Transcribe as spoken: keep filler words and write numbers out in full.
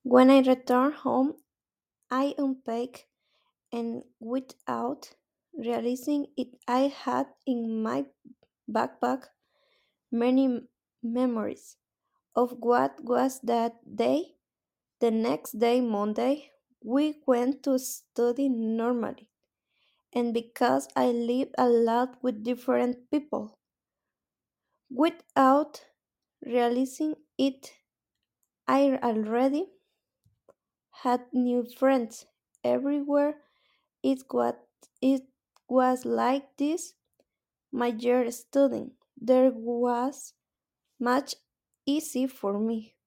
When I returned home, I unpacked and without realizing it, I had in my backpack many m- memories of what was that day. The next day, Monday, we went to study normally. And because I lived a lot with different people, without realizing it, I already had new friends everywhere. It was, it was like this my year studying. There was much easy for me.